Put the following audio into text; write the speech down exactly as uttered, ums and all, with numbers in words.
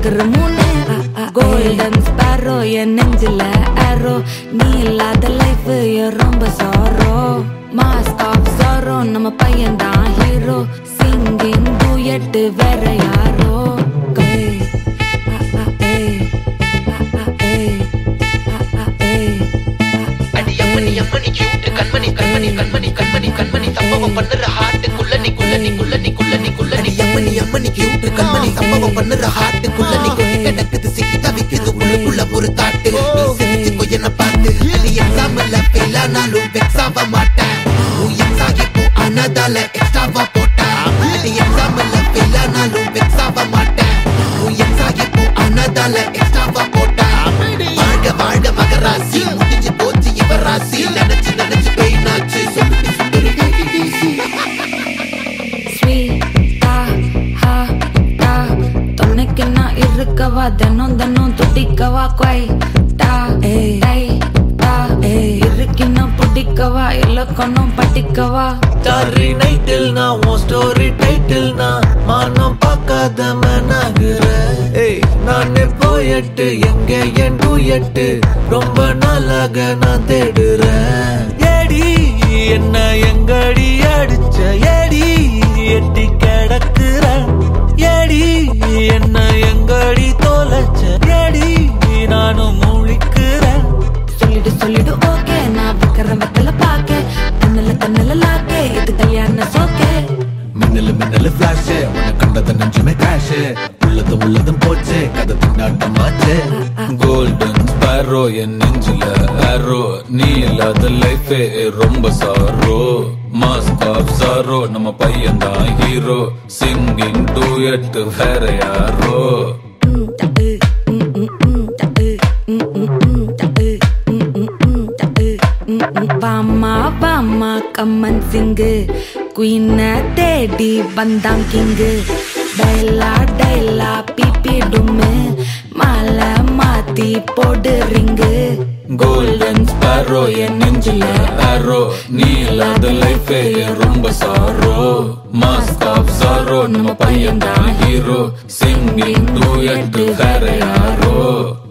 பறக்குற மூணு golden sparrow என் நெஞ்சில ஆரோ நீ இல்லாத லைஃப் ரொம்ப சாரோ மாஸ்க் ஆஃப் சாரோ நம்ம பையன் தான் ஹீரோ சிங்கிங் டூயட் வேற யாரோ கண்மணி கியூட் கண்மணி கண்மணி கண்மணி கண்மணி கண்மணி சம்பவம் பண்ணுற ஹார்ட்டுக்குள்ள நீ குள்ள நீ குள்ள நீ குள்ள நீ குள்ள நீ அம்மணி அம்மணி கியூட் கண்மணி சம்பவம் பண்ணுற ஹார்ட்டுக்குள்ள நீ கொட்டி கிடக்குது சிக்கி தவிக்குது உள்ளுக்குள்ள ஒரு தாட்டு நீ சிரிச்சுக்கோ என்ன பார்த்து நீ எக்ஸாம்ல ஃபெயில் ஆனாலும் வெக்ஸ் ஆக மாட்டேன் உன் எக்ஸ் ஆகி போ ஆனதால எக்ஸ்ட்ராவா போட்டா நீ எக்ஸாம்ல ஃபெயில் ஆனாலும் வெக்ஸ் ஆக மாட்டேன் உன் எக்ஸ் ஆகி போ ஆனதால எக்ஸ்ட்ராவா போட்டா வாழ்க வாழ்க மகராசி முடிஞ்சு போச்சு ராசி நினைச்சு நினைச்சு பெயினாச்சு சொல்லிட்டு சுந்தரி ஸ்வீட்டா ஹா டா துணைக்கு நான் இருக்கவா தினம் தினம் துடிக்கவா குவை டா டை டா இருக்கின்னா பிடிக்கவா இலக்கணம் படிக்கவா ஸ்டாரி நைட்டில் நான் உன் ஸ்டோரி டைட்டில் நான் மானம் பார்க்காத மனாகுற ஏய் நானே போயட்டு எங்க என் டூயட்டு ரொம்ப நாளாக நான் தேடுறேன் ஏடி என்ன எங்கடி அடிச்ச ஏடி எட்டி கிடக்குற ஏடி என்ன எங்கடி தொலைச்ச ஏடி நானும் முழிக்கிறேன் சொல்லிடு சொல்லிடு ஓகே நான் வைக்கிற வெத்தல பாக்க தன்னல தன்னல லாக்கே இது கல்யாண சோக்கே மின்னலு மின்னலு ஃபிளாஷ் உன்னை கண்டத நெஞ்சுமே கிராஷ் உள்ளது உள்ளதும் போச்சு கதை திண்டாட்டமாச்சு கோல்டன் ஸ்பாரோ என் நெஞ்சில ஆரோ நீ இல்லாத லைஃபே ரொம்ப சாரோ மாஸ்க் ஆஃப் சாரோ நம்ம பையன் தான் ஹீரோ சிங்கிங் டூயட் வேற யாரோ வாமா வாமா கம்மன் சிங்கு குயின தேடி வந்தான் கிங்கு டைலா டைலா பிபி டும்மு மாலை மாத்தி போடு ரிங்கு கோல்டன் ஸ்பாரோ என் நெஞ்சில ஆரோ நீ இல்லாத லைஃபே ரொம்ப சாரோ மாஸ்க் ஆஃப் சாரோ நம்ம பையன் தான் ஹீரோ சிங்கிங் டூயட் வேற யாரோ